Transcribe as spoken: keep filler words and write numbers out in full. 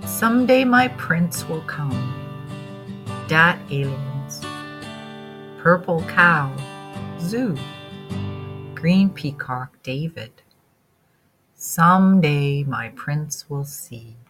Someday my prince will come. Dat aliens. Purple cow, Zoo. Green peacock, David. Someday my prince will see.